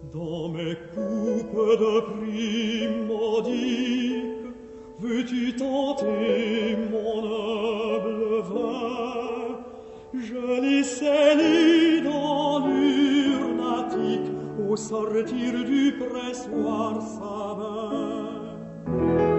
Dans mes coupes de prix modiques, veux-tu tenter mon humble vin? Je les scellés dans l'urne attique, au sortir du pressoir sa main.